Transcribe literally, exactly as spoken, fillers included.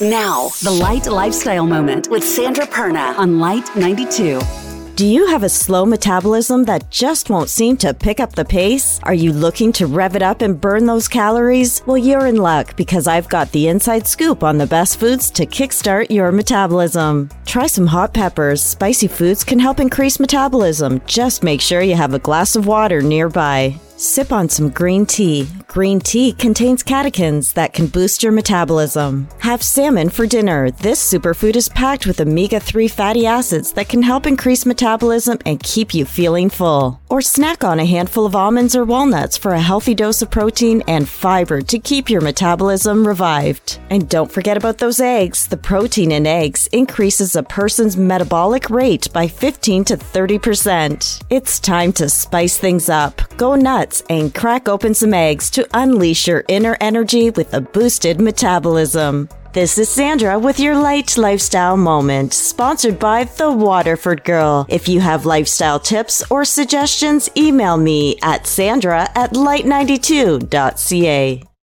Now, the Light Lifestyle Moment with Sandra Perna on Light ninety-two. Do you have a slow metabolism that just won't seem to pick up the pace? Are you looking to rev it up and burn those calories? Well, you're in luck because I've got the inside scoop on the best foods to kickstart your metabolism. Try some hot peppers. Spicy foods can help increase metabolism. Just make sure you have a glass of water nearby. Sip on some green tea. Green tea contains catechins that can boost your metabolism. Have salmon for dinner. This superfood is packed with omega three fatty acids that can help increase metabolism and keep you feeling full. Or snack on a handful of almonds or walnuts for a healthy dose of protein and fiber to keep your metabolism revived. And don't forget about those eggs. The protein in eggs increases a person's metabolic rate by fifteen to thirty percent. It's time to spice things up. Go nuts and crack open some eggs to unleash your inner energy with a boosted metabolism. This is Sandra with your Light Lifestyle Moment, sponsored by The Waterford Girl. If you have lifestyle tips or suggestions, email me at sandra at light ninety-two dot c a.